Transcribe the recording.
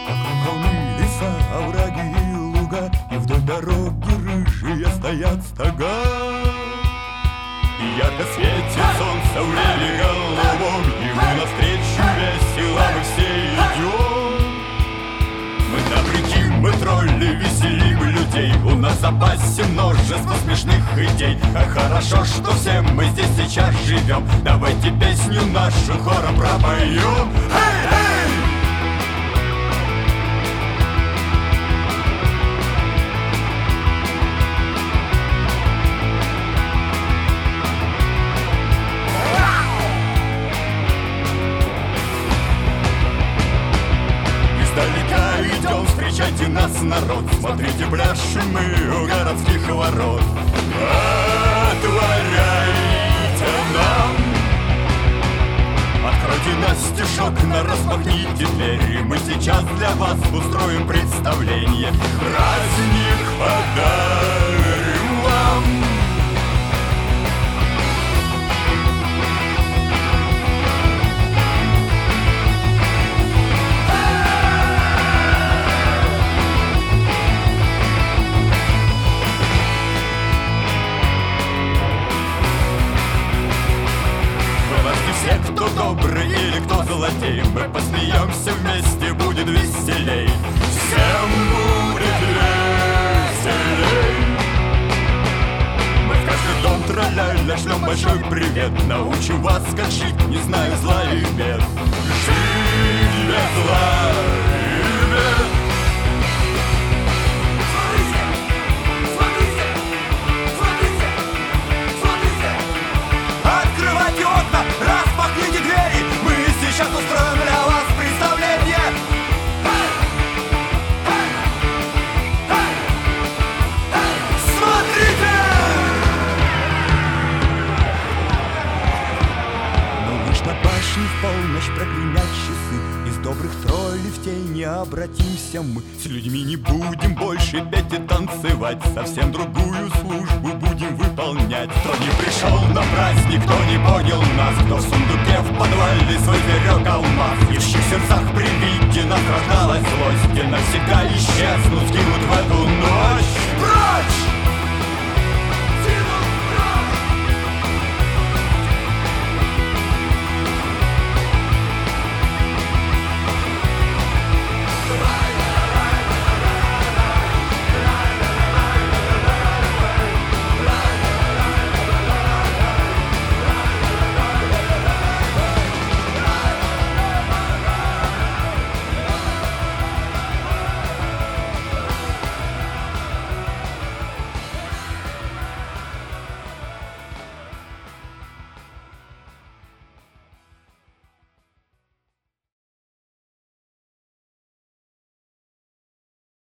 Вокруг холмы, леса, овраги и луга, и вдоль дороги рыжие стоят стога. И ярко светит солнце в небе голубом, и мы навстречу весело мы все идем. Мы добряки, мы тролли, веселим людей, у нас в запасе множество смешных идей. А хорошо, что все мы здесь сейчас живем. Давайте песню нашу хором пропоем. Эй, эй! Издалека идем, встречайте нас, народ. Смотрите, пляшем мы у городских ворот. Отворяйте нам, откройте нас стишок, распахните двери. Мы сейчас для вас устроим представление. Праздник подарим вам. Все, кто добрый или кто злодей, мы посмеемся вместе, будет веселей. Всем будет веселей. Мы в каждый дом траля-ля шлем большой привет. Научим вас, как жить, не знаю зла и бед. Жить без зла и бед. Открывайте окна, распахните двери. Мы сейчас устроим для вас представление. Смотрите! Но лишь на башне в полночь прогремят часы. Из добрых троллей в тень не обратимся мы. С людьми не будем больше петь и танцевать. Совсем другую службу будем выполнять. Кто не пришел на праздник, кто не понял нас, кто в сундуке в подвале свой берег алмаз. И в чьих сердцах при виде нас рождалась злость, и навсегда исчезнут, сгинут в